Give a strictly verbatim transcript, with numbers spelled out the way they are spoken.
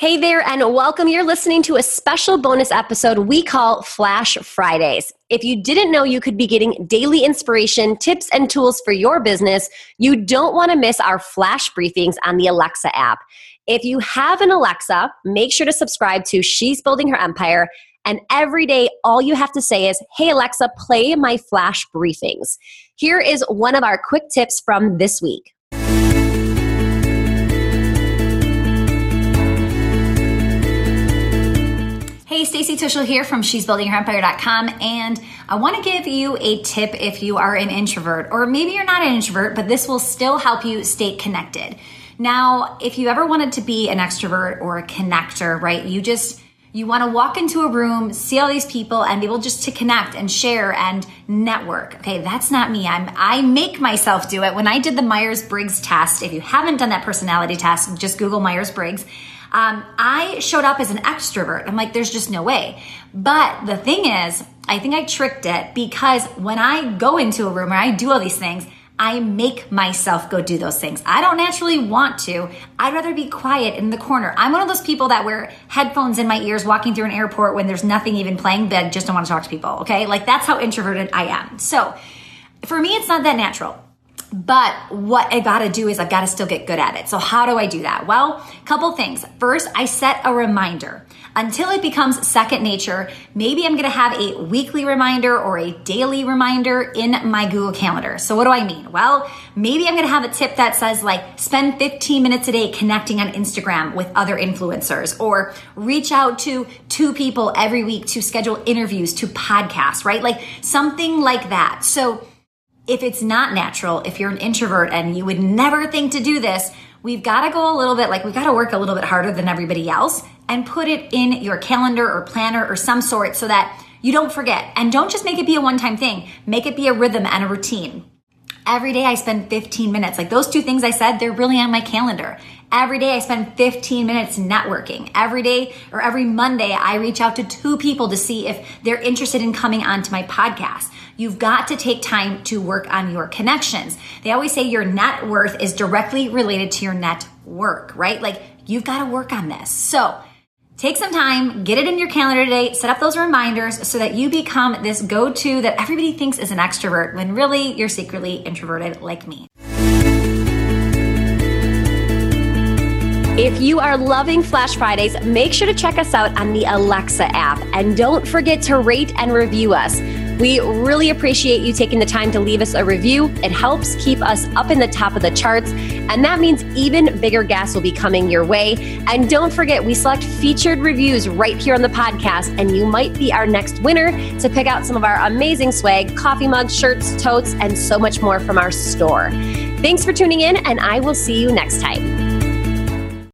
Hey there and welcome. You're listening to a special bonus episode we call Flash Fridays. If you didn't know you could be getting daily inspiration, tips, and tools for your business, you don't want to miss our flash briefings on the Alexa app. If you have an Alexa, make sure to subscribe to She's Building Her Empire. And every day, all you have to say is, hey, Alexa, play my flash briefings. Here is one of our quick tips from this week. Hey, Stacey Tuschl here from she's building her empire dot com, and I want to give you a tip if you are an introvert, or maybe you're not an introvert, but this will still help you stay connected. Now, if you ever wanted to be an extrovert or a connector, right, you just, you want to walk into a room, see all these people, and be able just to connect and share and network. Okay, that's not me. I'm, I make myself do it. When I did the Myers-Briggs test, if you haven't done that personality test, just Google Myers-Briggs. Um, I showed up as an extrovert. I'm like, there's just no way. But the thing is, I think I tricked it because when I go into a room or I do all these things, I make myself go do those things. I don't naturally want to. I'd rather be quiet in the corner. I'm one of those people that wear headphones in my ears walking through an airport when there's nothing even playing, but I just don't want to talk to people. Okay. Like that's how introverted I am. So for me, it's not that natural. But what I gotta do is I've gotta still get good at it. So how do I do that? Well, a couple things. First, I set a reminder. Until it becomes second nature, maybe I'm gonna have a weekly reminder or a daily reminder in my Google Calendar. So what do I mean? Well, maybe I'm gonna have a tip that says like, spend fifteen minutes a day connecting on Instagram with other influencers, or reach out to two people every week to schedule interviews to podcasts, right? Like something like that. So if it's not natural, if you're an introvert and you would never think to do this, we've got to go a little bit, like we've got to work a little bit harder than everybody else and put it in your calendar or planner or some sort so that you don't forget. And don't just make it be a one-time thing. Make it be a rhythm and a routine. Every day I spend fifteen minutes. Like those two things I said, they're really on my calendar. Every day I spend fifteen minutes networking. Every day or every Monday, I reach out to two people to see if they're interested in coming onto my podcast. You've got to take time to work on your connections. They always say your net worth is directly related to your net work, right? Like you've got to work on this. So take some time, get it in your calendar today, set up those reminders so that you become this go-to that everybody thinks is an extrovert when really you're secretly introverted like me. If you are loving Flash Fridays, make sure to check us out on the Alexa app. And don't forget to rate and review us. We really appreciate you taking the time to leave us a review. It helps keep us up in the top of the charts. And that means even bigger guests will be coming your way. And don't forget, we select featured reviews right here on the podcast. And you might be our next winner to pick out some of our amazing swag, coffee mugs, shirts, totes, and so much more from our store. Thanks for tuning in, and I will see you next time.